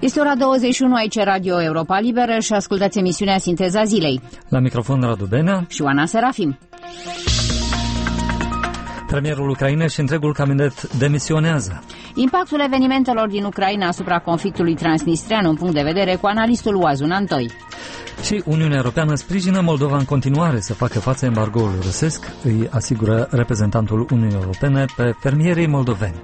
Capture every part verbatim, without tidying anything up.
Este ora douăzeci și unu, aici Radio Europa Liberă și ascultați emisiunea Sinteza Zilei. La microfon Radu Benea și Oana Serafim. Premierul Ucrainei și întregul cabinet demisionează. Impactul evenimentelor din Ucraina asupra conflictului transnistrian, un punct de vedere cu analistul Oazun Antoi. Și Uniunea Europeană sprijină Moldova în continuare să facă față embargoului rusesc, îi asigură reprezentantul Uniunii Europene pe fermierii moldoveni.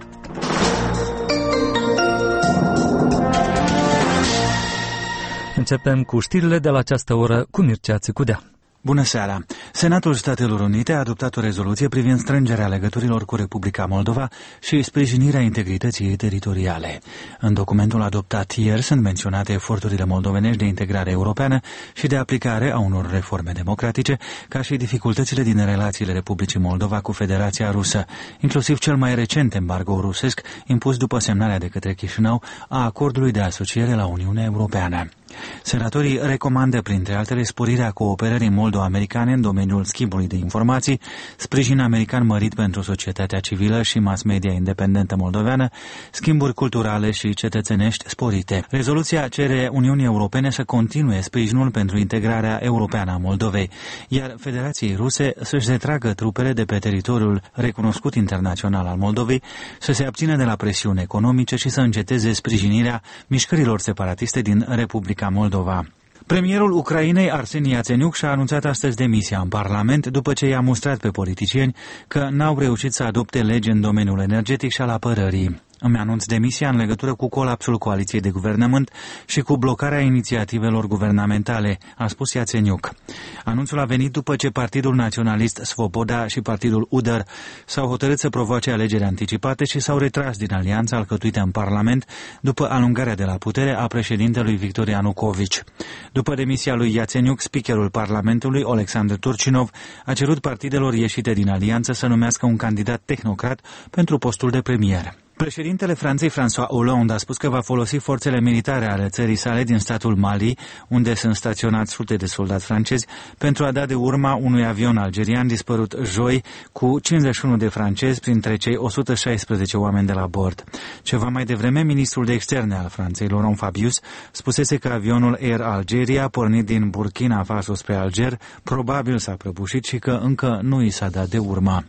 Începem cu știrile de la această oră cu Mircea Țicudea. Bună seara! Senatul Statelor Unite a adoptat o rezoluție privind strângerea legăturilor cu Republica Moldova și sprijinirea integrității ei teritoriale. În documentul adoptat ieri sunt menționate eforturile moldovenești de integrare europeană și de aplicare a unor reforme democratice, ca și dificultățile din relațiile Republicii Moldova cu Federația Rusă, inclusiv cel mai recent embargo rusesc impus după semnarea de către Chișinău a acordului de asociere la Uniunea Europeană. Senatorii recomandă, printre altele, sporirea cooperării moldo-americane în domeniul schimbului de informații, sprijin american mărit pentru societatea civilă și mass media independentă moldoveană, schimburi culturale și cetățenești sporite. Rezoluția cere Uniunii Europene să continue sprijinul pentru integrarea europeană a Moldovei, iar Federației Ruse să-și retragă trupele de pe teritoriul recunoscut internațional al Moldovei, să se abțină de la presiuni economice și să înceteze sprijinirea mișcărilor separatiste din Republica Moldova. Premierul Ucrainei, Arseni Iatsenyuk, și-a anunțat astăzi demisia în Parlament după ce i-a mustrat pe politicieni că n-au reușit să adopte legi în domeniul energetic și al apărării. Îmi anunț demisia în legătură cu colapsul coaliției de guvernământ și cu blocarea inițiativelor guvernamentale, a spus Iatsenyuk. Anunțul a venit după ce Partidul Naționalist Svoboda și Partidul U D R s-au hotărât să provoace alegeri anticipate și s-au retras din alianța alcătuită în Parlament după alungarea de la putere a președintelui Victor Ianukovici. După demisia lui Iatsenyuk, speakerul Parlamentului, Alexandru Turcinov, a cerut partidelor ieșite din alianță să numească un candidat tehnocrat pentru postul de premier. Președintele Franței, François Hollande, a spus că va folosi forțele militare ale țării sale din statul Mali, unde sunt staționați sute de soldați francezi, pentru a da de urma unui avion algerian dispărut joi cu cincizeci și unu de francezi printre cei o sută șaisprezece oameni de la bord. Ceva mai devreme, ministrul de externe al Franței, Laurent Fabius, spusese că avionul Air Algeria, pornit din Burkina Faso spre Alger, probabil s-a prăbușit și că încă nu i s-a dat de urma.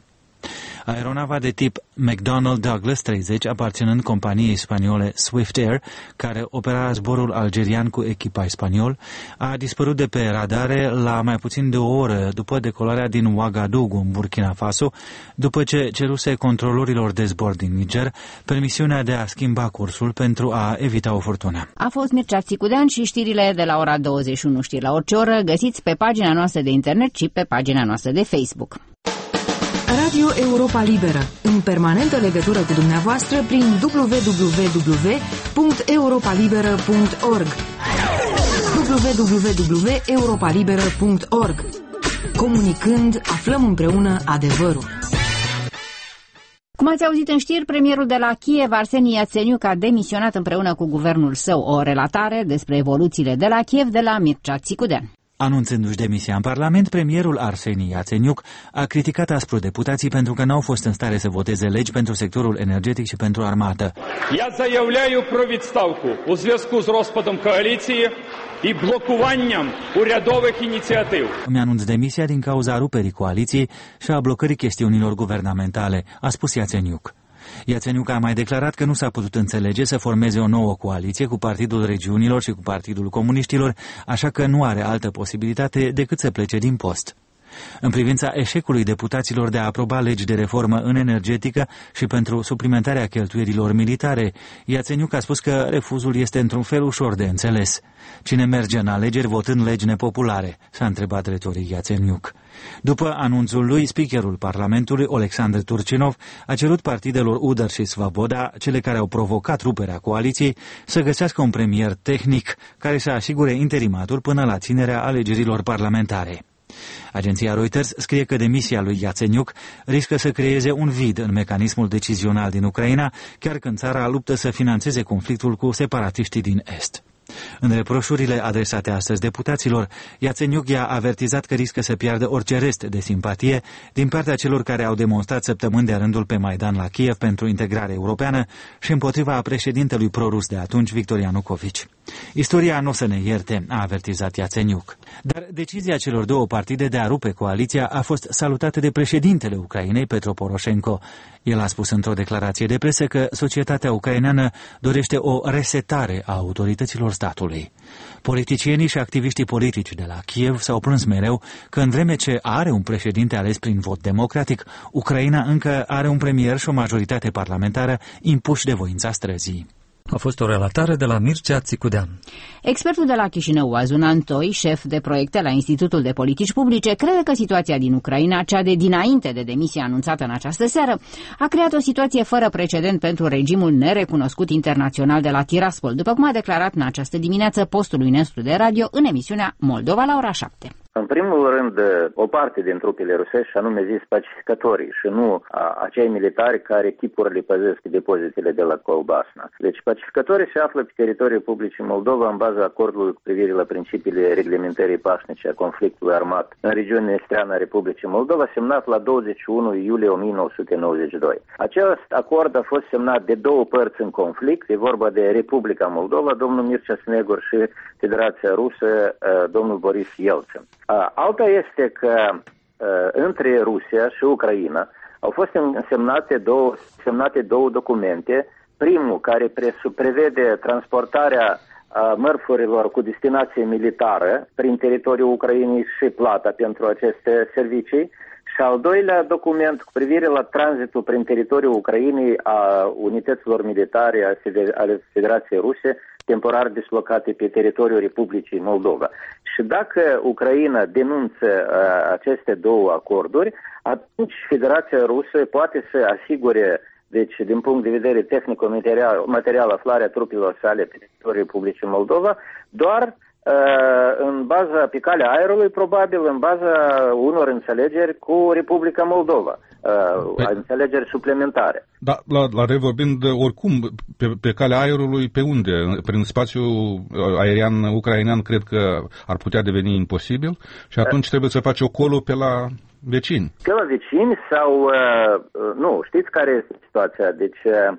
Aeronava de tip McDonnell Douglas treizeci, aparținând companiei spaniole Swift Air, care opera zborul algerian cu echipaj spaniol, a dispărut de pe radare la mai puțin de o oră după decolarea din Ouagadougou, în Burkina Faso, după ce ceruse controlorilor de zbor din Niger permisiunea de a schimba cursul pentru a evita o furtună. A fost Mircea Țicudean și știrile de la ora douăzeci și unu, știri la orice oră, găsiți pe pagina noastră de internet și pe pagina noastră de Facebook. Radio Europa Liberă, în permanentă legătură cu dumneavoastră prin w w w punct europa liberă punct org w w w punct europa liberă punct org. Comunicând, aflăm împreună adevărul. Cum ați auzit în știri, premierul de la Kiev, Arseni Iatsenyuk, a demisionat împreună cu guvernul său. O relatare despre evoluțiile de la Kiev de la Mircea Țicudean. Anunțându-și demisia în Parlament, premierul Arseni Iatsenyuk a criticat aspru deputații pentru că n-au fost în stare să voteze legi pentru sectorul energetic și pentru armată. Я заявляю про відставку у зв'язку з розпадом коаліції і блокуванням урядових ініціатив. Îmi anunț demisia din cauza ruperii coaliției și a blocării chestiunilor guvernamentale, a spus Iatsenyuk. Iatsenyuk a mai declarat că nu s-a putut înțelege să formeze o nouă coaliție cu Partidul Regiunilor și cu Partidul Comuniștilor, așa că nu are altă posibilitate decât să plece din post. În privința eșecului deputaților de a aproba legi de reformă în energetică și pentru suplimentarea cheltuielilor militare, Iatsenyuk a spus că refuzul este într-un fel ușor de înțeles. Cine merge în alegeri votând legi nepopulare? S-a întrebat retoric Iatsenyuk. După anunțul lui, speakerul Parlamentului, Alexandru Turcinov, a cerut partidelor U D R și Svoboda, cele care au provocat ruperea coaliției, să găsească un premier tehnic care să asigure interimatul până la ținerea alegerilor parlamentare. Agenția Reuters scrie că demisia lui Iatsenyuk riscă să creeze un vid în mecanismul decizional din Ucraina, chiar când țara luptă să finanțeze conflictul cu separatiștii din Est. În reproșurile adresate astăzi deputaților, Iațeniuc i-a avertizat că riscă să piardă orice rest de simpatie din partea celor care au demonstrat săptămâni de rândul pe Maidan la Kiev pentru integrare europeană și împotriva președintelui prorus de atunci, Victor Ianucovici. Istoria nu o să ne ierte, a avertizat Iațeniuc. Dar decizia celor două partide de a rupe coaliția a fost salutată de președintele Ucrainei, Petro Poroșenko. El a spus într-o declarație de presă că societatea ucraineană dorește o resetare a autorităților statului. Politicienii și activiștii politici de la Kiev s-au plâns mereu că în vreme ce are un președinte ales prin vot democratic, Ucraina încă are un premier și o majoritate parlamentară impuși de voința străzii. A fost o relatare de la Mircea Țicudean. Expertul de la Chișinău, Oazun Antoi, șef de proiecte la Institutul de Politici Publice, crede că situația din Ucraina, cea de dinainte de demisia anunțată în această seară, a creat o situație fără precedent pentru regimul nerecunoscut internațional de la Tiraspol, după cum a declarat în această dimineață postului nostru de radio în emisiunea Moldova la ora șapte. În primul rând, o parte din trupele rusești, anume zis pacificatorii, și nu acei militari care chipurile păzesc depozitele de la Colbasna. Deci pacificatorii se află pe teritoriul Republicii Moldova în baza acordului cu privire la principiile reglementării pașnice a conflictului armat în regiunea estiană a Republicii Moldova, semnat la douăzeci și unu iulie o mie nouă sute nouăzeci și doi. Acest acord a fost semnat de două părți în conflict, e vorba de Republica Moldova, domnul Mircea Snegur, și Federația Rusă, domnul Boris Yeltsin. Alta este că între Rusia și Ucraina au fost semnate două, semnate două documente. Primul, care prevede transportarea mărfurilor cu destinație militară prin teritoriul Ucrainei și plata pentru aceste servicii, și al doilea document cu privire la tranzitul prin teritoriul Ucrainei a unităților militare ale Federației Ruse temporar dislocate pe teritoriul Republicii Moldova. Și dacă Ucraina denunță uh, aceste două acorduri, atunci Federația Rusă poate să asigure, deci din punct de vedere tehnico-material, material, aflarea trupelor sale pe teritoriul Republicii Moldova, doar uh, în baza, pe calea aerului, probabil în baza unor înțelegeri cu Republica Moldova. Uh, înțelegeri suplimentare. Da, la, la revorbind, oricum, pe, pe calea aerului, pe unde? Prin spațiul aerian ucrainean, cred că ar putea deveni imposibil și atunci uh, trebuie să faci ocolul pe la vecini. Pe la vecini sau, uh, nu, știți care este situația? Deci, uh,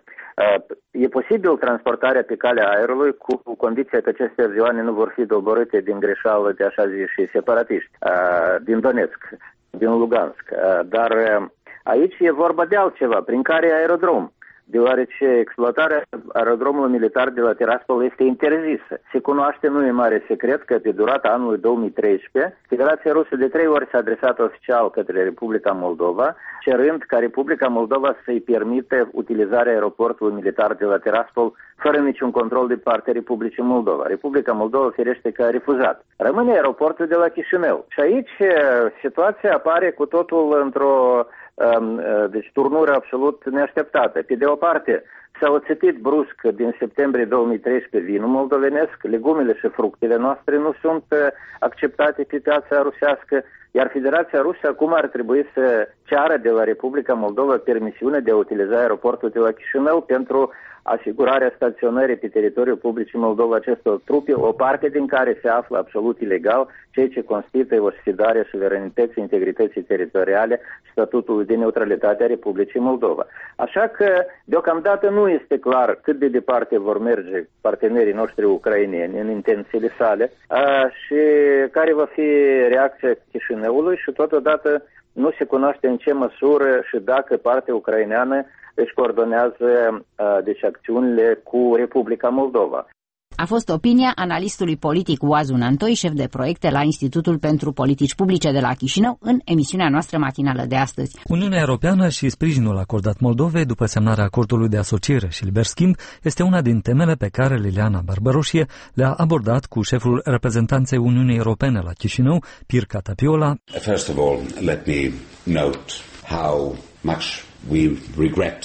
e posibil transportarea pe calea aerului cu condiția că aceste avioane nu vor fi doborâte din greșeală de așa zi și separatiști, uh, din Donetsk, din Lugansk, uh, dar uh, aici e vorba de altceva, prin care aerodrom, deoarece exploatarea aerodromului militar de la Tiraspol este interzisă. Se cunoaște, nu e mare secret, că pe durata anului două mii treisprezece, Federația Rusă de trei ori s-a adresat oficial către Republica Moldova, cerând ca Republica Moldova să-i permite utilizarea aeroportului militar de la Tiraspol fără niciun control de partea Republicii Moldova. Republica Moldova firește că a refuzat. Rămâne aeroportul de la Chișinău. Și aici situația apare cu totul într-o deci turnură absolut neașteptată. Pe de o parte, s-a oțetit brusc din septembrie două mii treisprezece vinul moldovenesc, legumele și fructele noastre nu sunt acceptate pe piața rusească, iar Federația Rusă acum ar trebui să ceară de la Republica Moldova permisiune de a utiliza aeroportul de la Chișinău pentru asigurarea staționării pe teritoriul Republicii Moldova acestor trupe, o parte din care se află absolut ilegal, ceea ce constituie o sfidare a suveranității, integrității teritoriale și statutului de neutralitate a Republicii Moldova. Așa că, deocamdată, nu este clar cât de departe vor merge partenerii noștri ucraineni în intențiile sale a, și care va fi reacția Chișinăului și, totodată, nu se cunoaște în ce măsură și dacă partea ucraineană își coordonează deci, acțiunile cu Republica Moldova. A fost opinia analistului politic Oazun Antoi, șef de proiecte la Institutul pentru Politici Publice de la Chișinău, în emisiunea noastră matinală de astăzi. Uniunea Europeană și sprijinul acordat Moldovei după semnarea acordului de asociere și liber schimb este una din temele pe care Liliana Barbaroșie le-a abordat cu șeful reprezentanței Uniunii Europene la Chișinău, Pirca Tapiola. First of all, let me note how much we regret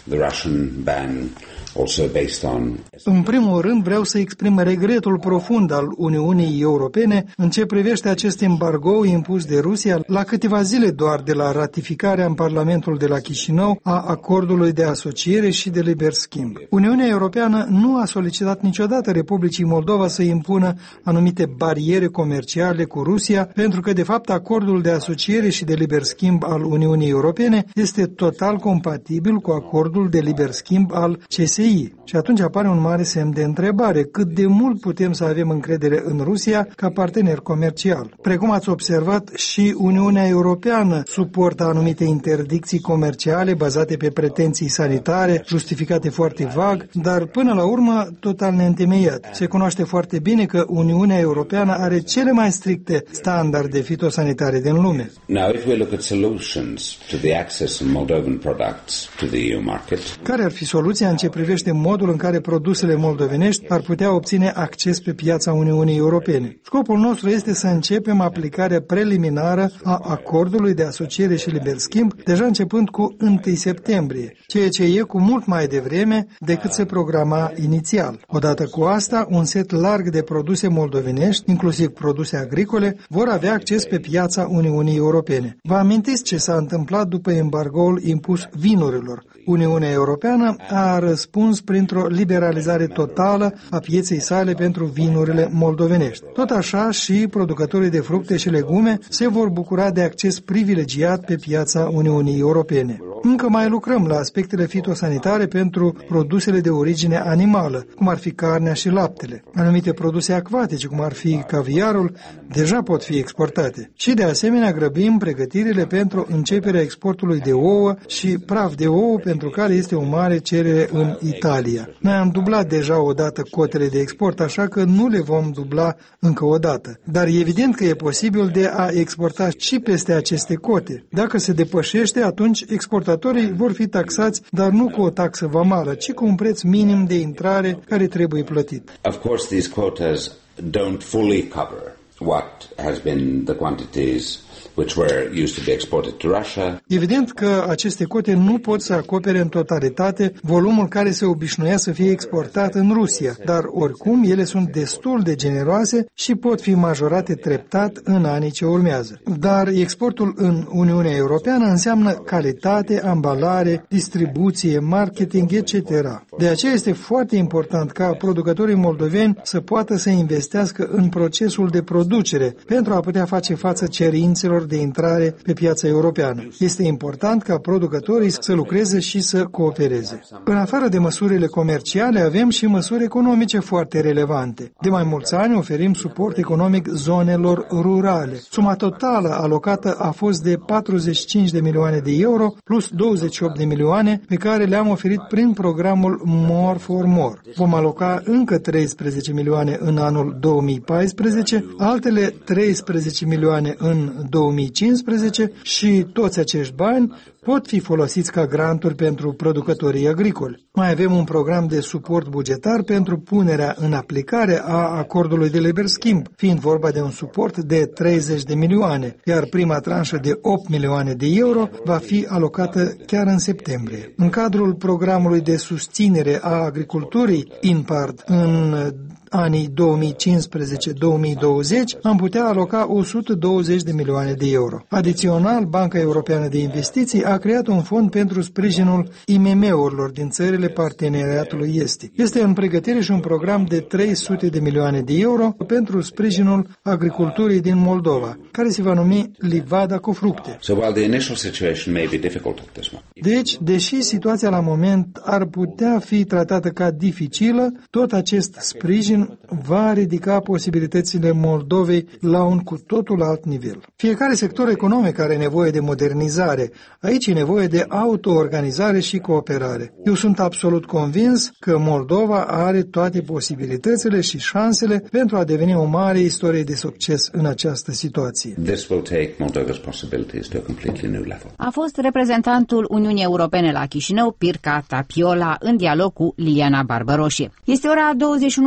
the Russian ban also based on... În primul rând vreau să exprim regretul profund al Uniunii Europene în ce privește acest embargo impus de Rusia la câteva zile doar de la ratificarea în Parlamentul de la Chișinău a acordului de asociere și de liber schimb. Uniunea Europeană nu a solicitat niciodată Republicii Moldova să impună anumite bariere comerciale cu Rusia, pentru că de fapt acordul de asociere și de liber schimb al Uniunii Europene este total compatibil cu acordul de liber schimb al C S I. Și atunci apare un mare semn de întrebare: cât de mult putem să avem încredere în Rusia ca partener comercial? Precum ați observat, și Uniunea Europeană suportă anumite interdicții comerciale bazate pe pretenții sanitare, justificate foarte vag, dar până la urmă total neîntemeiat. Se cunoaște foarte bine că Uniunea Europeană are cele mai stricte standarde fitosanitare din lume. Now, if we look at solutions to the access of Moldovan products to the E U market, care ar fi soluția în ce privește modul în care produsele moldovenești ar putea obține acces pe piața Uniunii Europene? Scopul nostru este să începem aplicarea preliminară a acordului de asociere și liber schimb deja începând cu întâi septembrie, ceea ce e cu mult mai devreme decât se programa inițial. Odată cu asta, un set larg de produse moldovenești, inclusiv produse agricole, vor avea acces pe piața Uniunii Europene. Vă amintiți ce s-a întâmplat după embargoul impus vinurilor? Uniunea Europeană a răspuns printr-o liberalizare totală a pieței sale pentru vinurile moldovenești. Tot așa și producătorii de fructe și legume se vor bucura de acces privilegiat pe piața Uniunii Europene. Încă mai lucrăm la aspectele fitosanitare pentru produsele de origine animală, cum ar fi carnea și laptele. Anumite produse acvatice, cum ar fi caviarul, deja pot fi exportate. Și de asemenea grăbim pregătirile pentru începerea exportului de ouă și praf de ouă, pentru care este o mare cerere în Italia. Noi am dublat deja odată cotele de export, așa că nu le vom dubla încă o dată. Dar e evident că e posibil de a exporta și peste aceste cote. Dacă se depășește, atunci exportatorii vor fi taxați, dar nu cu o taxă vamală, ci cu un preț minim de intrare care trebuie plătit. Of course, these quotas don't fully cover what has been the quantities which were used to be exported to Russia. Evident că aceste cote nu pot să acopere în totalitate volumul care se obișnuia să fie exportat în Rusia, dar oricum ele sunt destul de generoase și pot fi majorate treptat în anii ce urmează. Dar exportul în Uniunea Europeană înseamnă calitate, ambalare, distribuție, marketing, et cetera. De aceea este foarte important ca producătorii moldoveni să poată să investească în procesul de producere pentru a putea face față cerințelor de intrare pe piața europeană. Este important ca producătorii să lucreze și să coopereze. În afară de măsurile comerciale, avem și măsuri economice foarte relevante. De mai mulți ani oferim suport economic zonelor rurale. Suma totală alocată a fost de patruzeci și cinci de milioane de euro plus douăzeci și opt de milioane pe care le-am oferit prin programul More for More. Vom aloca încă treisprezece milioane în anul două mii paisprezece, altele treisprezece milioane în două mii cincisprezece și toți acești bani pot fi folosiți ca granturi pentru producătorii agricoli. Mai avem un program de suport bugetar pentru punerea în aplicare a acordului de liber schimb, fiind vorba de un suport de treizeci de milioane, iar prima tranșă de opt milioane de euro va fi alocată chiar în septembrie. În cadrul programului de susținere a agriculturii INPARD în anii două mii cincisprezece două mii douăzeci am putea aloca o sută douăzeci de milioane de euro. Adițional, Banca Europeană de Investiții a creat un fond pentru sprijinul I M M-urilor din țările parteneriatului estic. Este în pregătire și un program de trei sute de milioane de euro pentru sprijinul agriculturii din Moldova, care se va numi Livada cu fructe. So while the initial situation may be difficult at this moment. Deci, deși situația la moment ar putea fi tratată ca dificilă, tot acest sprijin va ridica posibilitățile Moldovei la un cu totul alt nivel. Fiecare sector economic are nevoie de modernizare. Aici e nevoie de autoorganizare și cooperare. Eu sunt absolut convins că Moldova are toate posibilitățile și șansele pentru a deveni o mare istorie de succes în această situație. This will take Moldova's possibilities to a completely new level. A fost reprezentantul Uniunii Europene la Chișinău, Pirca Tapiola, în dialog cu Liliana Barbăroșie. Este ora douăzeci și unu și aproape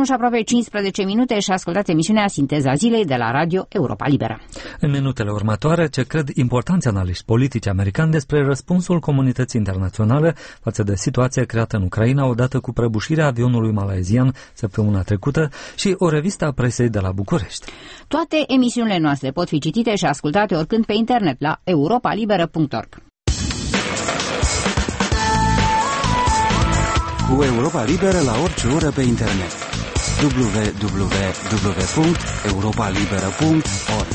cincisprezece minute și ascultați emisiunea Sinteza Zilei de la Radio Europa Liberă. În minutele următoare, ce cred importanți analiști politici americani despre răspunsul comunității internaționale față de situația creată în Ucraina odată cu prăbușirea avionului malaizian săptămâna trecută și o revistă a presei de la București. Toate emisiunile noastre pot fi citite și ascultate oricând pe internet la europa liberă punct org. Cu Europa Liberă la orice oră pe internet. w w w punct europa liberă punct org.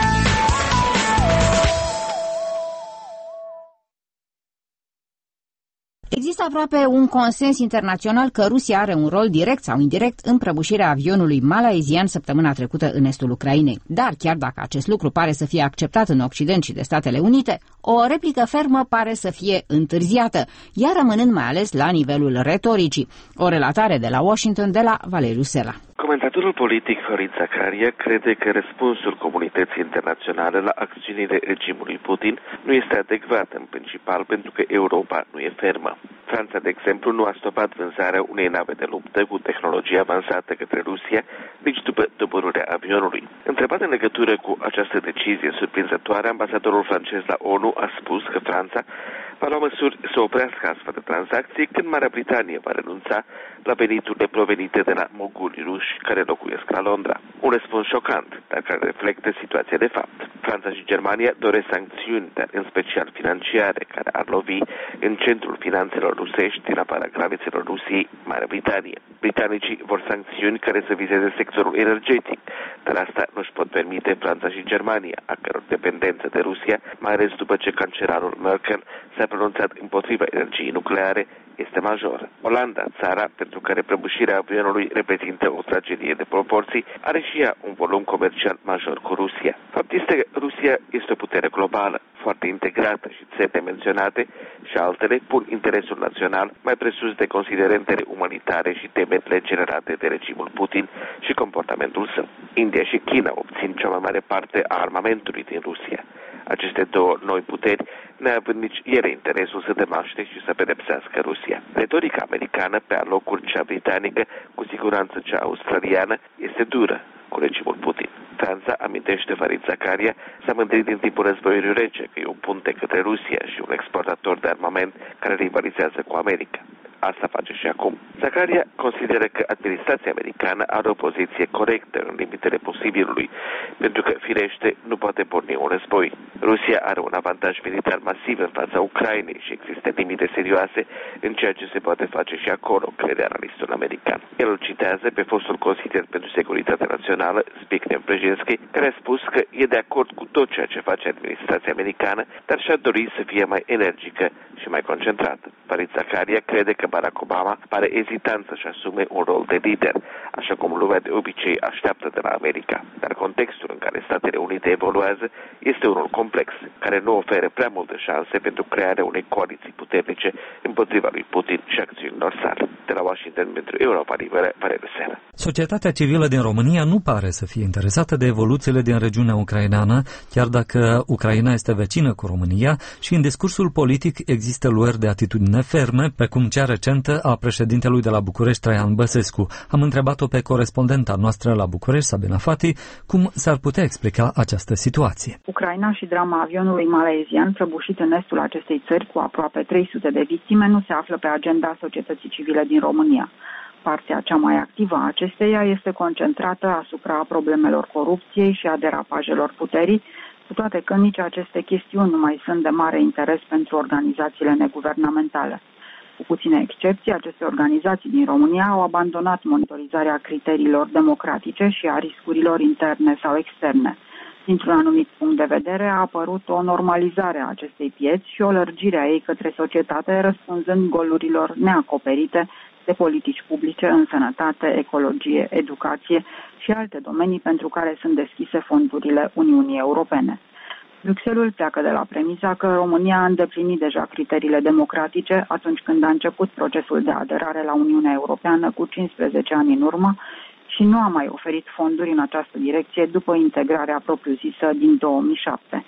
Există aproape un consens internațional că Rusia are un rol direct sau indirect în prăbușirea avionului malaizian săptămâna trecută în estul Ucrainei. Dar chiar dacă acest lucru pare să fie acceptat în Occident și de Statele Unite, o replică fermă pare să fie întârziată, iar rămânând mai ales la nivelul retoricii. O relatare de la Washington de la Valeriu Sela. Comentatorul politic Farid Zakaria crede că răspunsul comunității internaționale la acțiunile regimului Putin nu este adecvat, în principal pentru că Europa nu e fermă. Franța, de exemplu, nu a stopat vânzarea unei nave de luptă cu tehnologie avansată către Rusia nici după doborârea avionului. Întrebat în legătură cu această decizie surprinzătoare, ambasadorul francez la ONU a spus că Franța va lua măsuri să oprească astfel de tranzacții când Marea Britanie va renunța la veniturile provenite de la mogulii ruși care locuiesc la Londra. Un răspuns șocant, dar care reflectă situația de fapt. Franța și Germania doresc sancțiuni, dar în special financiare, care ar lovi în centrul finanțelor rusești din afara gravițelor Rusiei, Marea Britanie. Britanicii vor sancțiuni care să vizeze sectorul energetic, dar asta nu-și pot permite Franța și Germania, a căror dependență de Rusia, mai ales după ce cancelarul Merkel s-a pronunțat împotriva energiei nucleare, este majoră. Olanda, țara pentru care prăbușirea avionului reprezintă o tragedie de proporții, are și ea un volum comercial major cu Rusia. Fapt este că Rusia este o putere globală, foarte integrată și țările menționate și altele pun interesul național mai presus de considerentele umanitare și temerile generate de regimul Putin și comportamentul său. India și China obțin cea mai mare parte a armamentului din Rusia. Aceste două noi puteri, neavând nici ele interesul să demaște și să pedepsească Rusia. Retorica americană, pe alocuri cea britanică, cu siguranță cea australiană, este dură cu regimul Putin. Franța, amintește Farid Zakaria, s-a mândrit din timpul războiului rece că e un punte către Rusia și un exportator de armament care rivalizează cu America. Asta face și acum. Zakaria consideră că administrația americană are o poziție corectă în limitele posibilului, pentru că, firește, nu poate porni un război. Rusia are un avantaj militar masiv în fața Ucrainei și există limite serioase în ceea ce se poate face și acolo, crede analistul american. El îl citează pe fostul consilier pentru securitate națională, Zbigniew Brzezinski, care a spus că e de acord cu tot ceea ce face administrația americană, dar și-a dorit să fie mai energică și mai concentrată. Farid Zakaria crede că Barack Obama pare ezitant să-și asume un rol de lider, așa cum lumea de obicei așteaptă de la America. Dar contextul în care Statele Unite evoluează este unul complex, care nu oferă prea multe șanse pentru crearea unei coaliții puternice împotriva lui Putin și acțiunilor sale. De la Washington pentru Europa Liberă, Valeriu Sela. Societatea civilă din România nu pare să fie interesată de evoluțiile din regiunea ucraineană, chiar dacă Ucraina este vecină cu România și în discursul politic există luări de atitudine ferme, precum cea recentă a președintelui de la București, Traian Băsescu. Am întrebat-o pe corespondenta noastră la București, Sabina Fati, cum s-ar putea explica această situație. Ucraina și drama avionului malaizian prăbușit în estul acestei țări cu aproape trei sute de victime nu se află pe agenda societății civile din România. Partea cea mai activă a acesteia este concentrată asupra problemelor corupției și a derapajelor puterii, cu toate că nici aceste chestiuni nu mai sunt de mare interes pentru organizațiile neguvernamentale. Cu puține excepții, aceste organizații din România au abandonat monitorizarea criteriilor democratice și a riscurilor interne sau externe. Dintr-un anumit punct de vedere, a apărut o normalizare a acestei pieți și o lărgire a ei către societate, răspunzând golurilor neacoperite de politici publice în sănătate, ecologie, educație și alte domenii pentru care sunt deschise fondurile Uniunii Europene. Bruxelles pleacă de la premisa că România a îndeplinit deja criteriile democratice atunci când a început procesul de aderare la Uniunea Europeană cu cincisprezece ani în urmă și nu a mai oferit fonduri în această direcție după integrarea propriu-zisă din două mii șapte.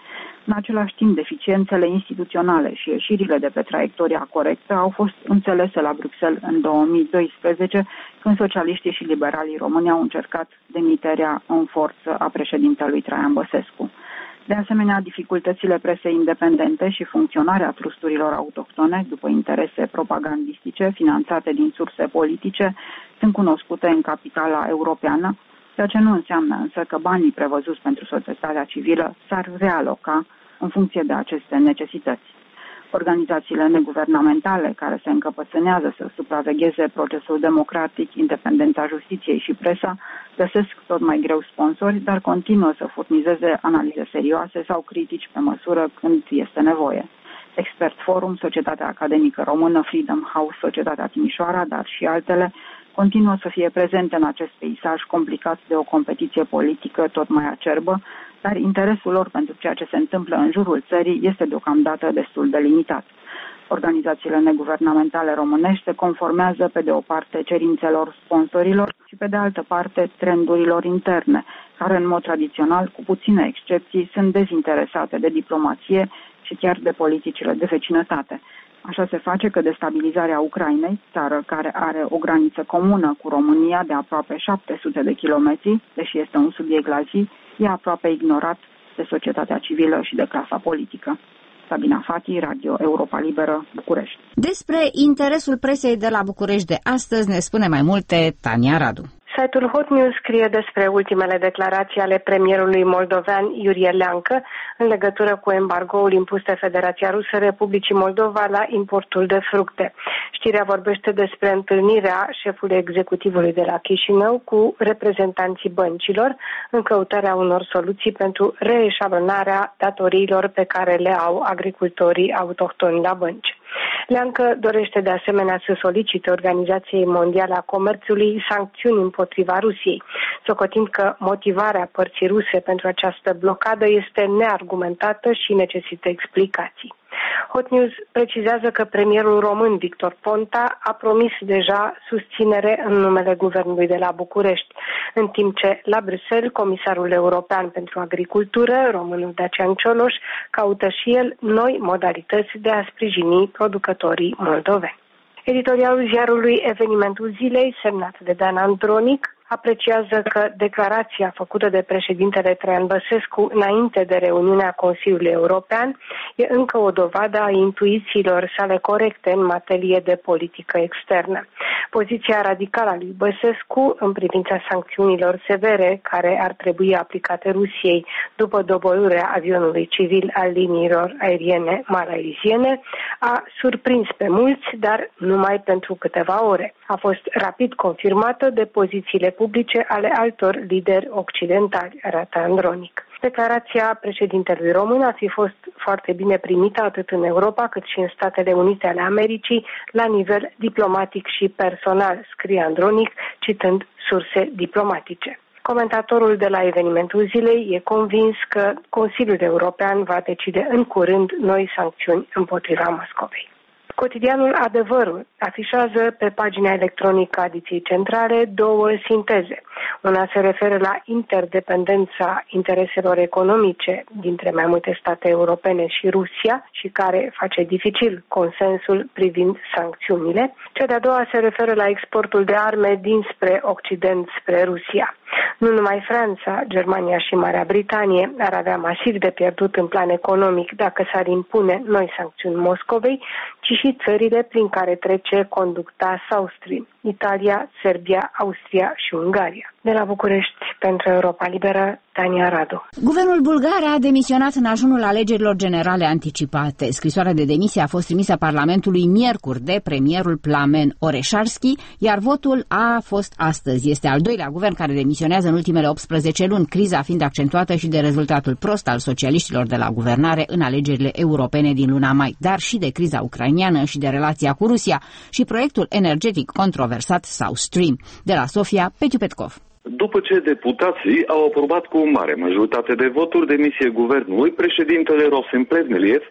În același timp, deficiențele instituționale și ieșirile de pe traiectoria corectă au fost înțelese la Bruxelles în două mii doisprezece, când socialiștii și liberalii români au încercat demiterea în forță a președintelui Traian Băsescu. De asemenea, dificultățile presei independente și funcționarea trusturilor autohtone după interese propagandistice finanțate din surse politice sunt cunoscute în capitala europeană, ceea ce nu înseamnă însă că banii prevăzuți pentru societatea civilă s-ar realoca în funcție de aceste necesități. Organizațiile neguvernamentale care se încăpățânează să supravegheze procesul democratic, independența justiției și presa găsesc tot mai greu sponsori, dar continuă să furnizeze analize serioase sau critici pe măsură când este nevoie. Expert Forum, Societatea Academică Română, Freedom House, Societatea Timișoara, dar și altele, continuă să fie prezente în acest peisaj complicat de o competiție politică tot mai acerbă, dar interesul lor pentru ceea ce se întâmplă în jurul țării este deocamdată destul de limitat. Organizațiile neguvernamentale românești se conformează pe de o parte cerințelor sponsorilor și pe de altă parte trendurilor interne, care în mod tradițional, cu puține excepții, sunt dezinteresate de diplomație și chiar de politicile de vecinătate. Așa se face că destabilizarea Ucrainei, țară care are o graniță comună cu România de aproape șapte sute de kilometri, deși este un subiect la zi, e aproape ignorat de societatea civilă și de clasa politică. Sabina Fati, Radio Europa Liberă, București. Despre interesul presei de la București de astăzi ne spune mai multe Tania Radu. Site-ul Hot News scrie despre ultimele declarații ale premierului moldovean Iurie Leancă în legătură cu embargoul impus de Federația Rusă Republicii Moldova la importul de fructe. Știrea vorbește despre întâlnirea șefului executivului de la Chișinău cu reprezentanții băncilor în căutarea unor soluții pentru reeșalonarea datoriilor pe care le au agricultorii autohtoni la bănci. Leancă dorește de asemenea să solicite Organizației Mondiale a Comerțului sancțiuni împotriva Rusiei, socotind că motivarea părții ruse pentru această blocadă este neargumentată și necesită explicații. Hot News precizează că premierul român Victor Ponta a promis deja susținere în numele guvernului de la București, în timp ce la Bruxelles comisarul european pentru agricultură, românul Dacian Cioloș, caută și el noi modalități de a sprijini producătorii moldoveni. Editorialul ziarului Evenimentul Zilei, semnat de Dan Andronic, apreciază că declarația făcută de președintele Traian Băsescu înainte de reuniunea Consiliului European e încă o dovadă a intuițiilor sale corecte în materie de politică externă. Poziția radicală a lui Băsescu în privința sancțiunilor severe care ar trebui aplicate Rusiei după doborârea avionului civil al liniilor aeriene malaysiene a surprins pe mulți, dar numai pentru câteva ore. A fost rapid confirmată de pozițiile publice ale altor lideri occidentali, arată Andronic. Declarația președintelui român ar fi fost foarte bine primită atât în Europa cât și în Statele Unite ale Americii la nivel diplomatic și personal, scrie Andronic, citând surse diplomatice. Comentatorul de la Evenimentul Zilei e convins că Consiliul European va decide în curând noi sancțiuni împotriva Moscovei. Cotidianul Adevărul afișează pe pagina electronică a ediției centrale două sinteze. Una se referă la interdependența intereselor economice dintre mai multe state europene și Rusia și care face dificil consensul privind sancțiunile. Cea de-a doua se referă la exportul de arme dinspre Occident spre Rusia. Nu numai Franța, Germania și Marea Britanie ar avea masiv de pierdut în plan economic dacă s-ar impune noi sancțiuni Moscovei, ci și țările prin care trece conducta South Stream, Italia, Serbia, Austria și Ungaria. De la București, pentru Europa Liberă, Tania Radu. Guvernul bulgar a demisionat în ajunul alegerilor generale anticipate. Scrisoarea de demisie a fost trimisă Parlamentului miercuri de premierul Plamen Oreșarski, iar votul a fost astăzi. Este al doilea guvern care demisionează în ultimele optsprezece luni, criza fiind accentuată și de rezultatul prost al socialiștilor de la guvernare în alegerile europene din luna mai, dar și de criza ucrainiană și de relația cu Rusia și proiectul energetic controversat South Stream. De la Sofia, Petiu Petkov. După ce deputații au aprobat cu o mare majoritate de voturi demisie guvernului, președintele Rosen Plevneliev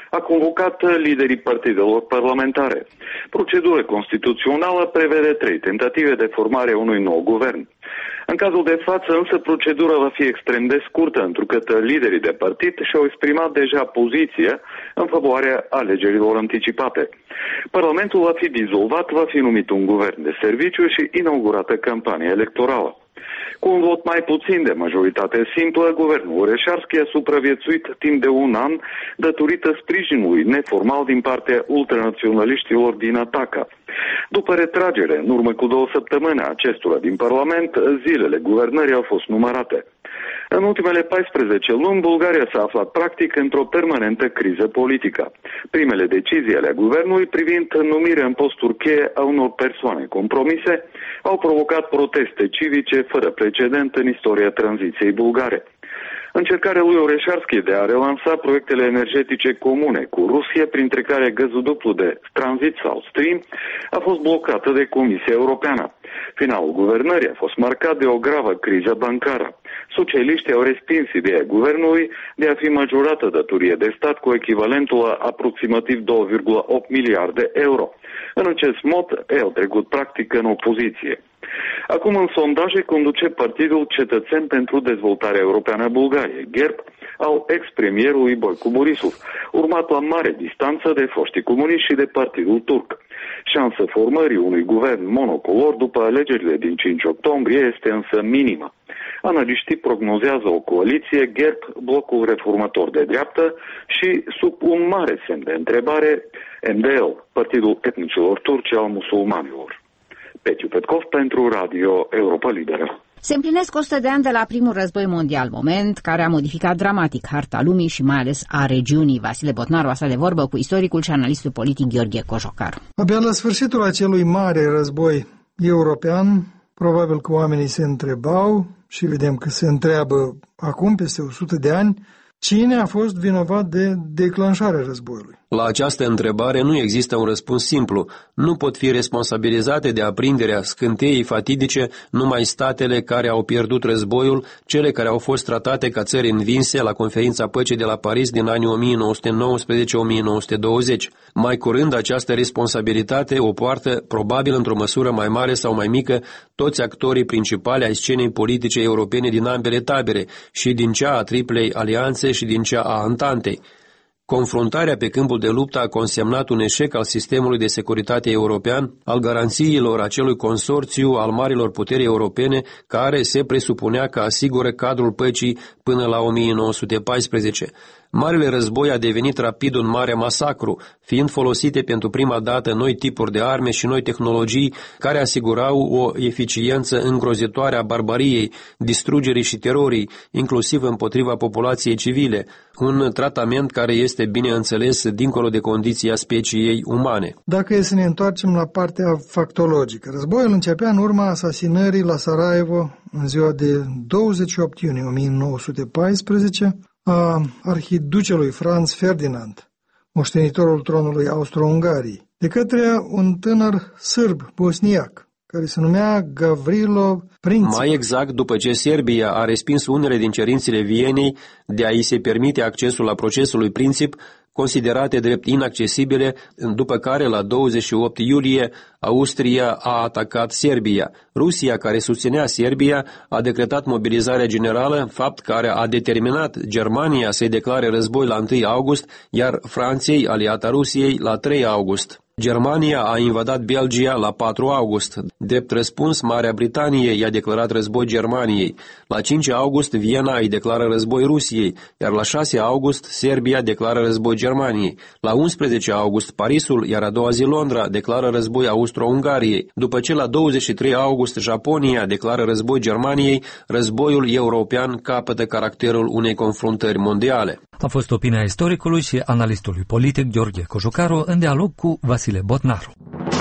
a convocat liderii partidelor parlamentare. Procedura constituțională prevede trei tentative de formare a unui nou guvern. În cazul de față, însă, procedura va fi extrem de scurtă, întrucât liderii de partid și-au exprimat deja poziția în favoarea alegerilor anticipate. Parlamentul va fi dizolvat, va fi numit un guvern de serviciu și inaugurată campania electorală. Cu un vot mai puțin de majoritate simplă, guvernul Oreșarski a supraviețuit timp de un an datorită sprijinului neformal din partea ultranaționaliștilor din Ataca. După retragere, în urmă cu două săptămâni acestora din Parlament, zilele guvernării au fost numărate. În ultimele paisprezece luni, Bulgaria s-a aflat practic într-o permanentă criză politică. Primele decizii ale guvernului privind numirea în posturi cheie a unor persoane compromise au provocat proteste civice fără precedent în istoria tranziției bulgare. Încercarea lui Oreșarski de a relansa proiectele energetice comune cu Rusia, printre care gazoductul de tranzit South Stream, a fost blocată de Comisia Europeană. Finalul guvernării a fost marcat de o gravă criză bancară. Socialiștii au respins ideea guvernului de a fi majorată datorie de stat cu echivalentul la aproximativ doi virgulă opt miliarde euro. În acest mod, ei au trecut practic în opoziție. Acum, în sondaje, conduce Partidul Cetățeni pentru Dezvoltarea Europeană a Bulgariei, GERB, al ex-premierului Boico Borisov, urmat la mare distanță de foștii comuniști și de Partidul Turc. Șansa formării unui guvern monocolor după alegerile din cinci octombrie este însă minimă. Analiștii prognozează o coaliție GERB, blocul reformator de dreaptă și, sub un mare semn de întrebare, M D L, Partidul Etnicilor Turci al Musulmanilor. Petiu Petkov pentru Radio Europa Liberă. Se împlinesc o sută de ani de la primul război mondial, moment care a modificat dramatic harta lumii și mai ales a regiunii. Vasile Botnaru a stat de vorbă cu istoricul și analistul politic Gheorghe Cojocaru. Abia la sfârșitul acelui mare război european, probabil că oamenii se întrebau, și vedem că se întreabă acum, peste o sută de ani, cine a fost vinovat de declanșarea războiului. La această întrebare nu există un răspuns simplu. Nu pot fi responsabilizate de aprinderea scânteii fatidice numai statele care au pierdut războiul, cele care au fost tratate ca țări învinse la conferința păcii de la Paris din anii o mie nouă sute nouăsprezece - o mie nouă sute douăzeci. Mai curând, această responsabilitate o poartă, probabil într-o măsură mai mare sau mai mică, toți actorii principali ai scenei politice europene din ambele tabere, și din cea a Triplei Alianțe și din cea a Antantei. Confruntarea pe câmpul de luptă a consemnat un eșec al sistemului de securitate european, al garanțiilor acelui consorțiu al marilor puteri europene care se presupunea că asigură cadrul păcii până la o mie nouă sute paisprezece. Marele război a devenit rapid un mare masacru, fiind folosite pentru prima dată noi tipuri de arme și noi tehnologii care asigurau o eficiență îngrozitoare a barbariei, distrugerii și terorii, inclusiv împotriva populației civile, un tratament care este bine înțeles dincolo de condiția speciei umane. Dacă e să ne întoarcem la partea factologică, războiul începea în urma asasinării la Sarajevo în ziua de douăzeci și opt iunie o mie nouă sute paisprezece, a arhiducelui Franz Ferdinand, moștenitorul tronului Austro-Ungariei, de către un tânăr sârb bosniac, care se numea Gavrilo Princip. Mai exact, după ce Serbia a respins unele din cerințele Vienei de a-i se permite accesul la procesul lui Princip, considerate drept inaccesibile, după care, la douăzeci și opt iulie, Austria a atacat Serbia. Rusia, care susținea Serbia, a decretat mobilizarea generală, fapt care a determinat Germania să-i declare război la întâi august, iar Franței, aliata Rusiei, la trei august. Germania a invadat Belgia la patru august. Drept răspuns, Marea Britanie i-a declarat război Germaniei. La cinci august, Viena îi declară război Rusiei, iar la șase august, Serbia declară război Germaniei. La unsprezece august, Parisul, iar a doua zi Londra, declară război Austro-Ungariei. După ce la douăzeci și trei august, Japonia declară război Germaniei, războiul european capătă caracterul unei confruntări mondiale. A fost opinia istoricului și analistului politic Gheorghe Cojocaru în dialog cu Vasile Botnaru.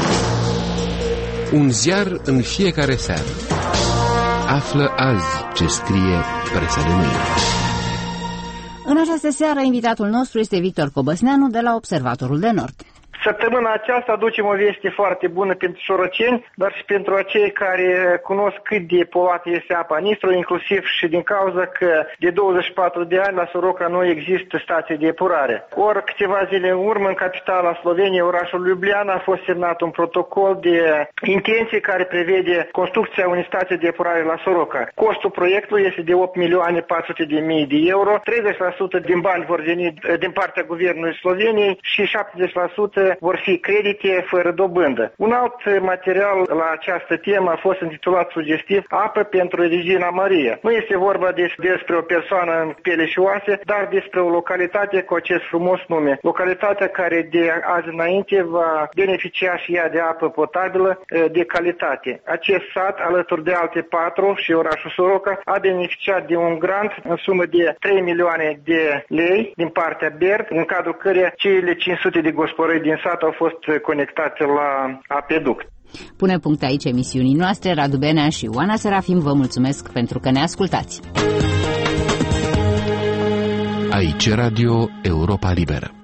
Un ziar în fiecare seară. Află azi ce scrie presa de mâine. În această seară, invitatul nostru este Victor Cobăsneanu de la Observatorul de Nord. Săptămâna aceasta aducem o veste foarte bună pentru soroceni, dar și pentru acei care cunosc cât de poluată este apa Nistru, inclusiv și din cauza că de douăzeci și patru de ani la Soroca nu există stație de epurare. Ori câteva zile în urmă, în capitala Sloveniei, orașul Ljubljana, a fost semnat un protocol de intenție care prevede construcția unei stații de epurare la Soroca. Costul proiectului este de opt milioane patru sute de mii de euro, treizeci la sută din bani vor veni din partea Guvernului Sloveniei și șaptezeci la sută vor fi credite fără dobândă. Un alt material la această temă a fost intitulat sugestiv Apă pentru Regina Maria. Nu este vorba despre o persoană în piele și oase, dar despre o localitate cu acest frumos nume. Localitatea care de azi înainte va beneficia și ea de apă potabilă de calitate. Acest sat, alături de alte patru și orașul Soroca, a beneficiat de un grant în sumă de trei milioane de lei din partea B E R T, în cadrul căreia cele cinci sute de gospodării din sat au fost conectate la apeduct. Pune punct aici emisiunii noastre. Radu Benea și Oana Serafim vă mulțumesc pentru că ne ascultați. Aici Radio Europa Liberă.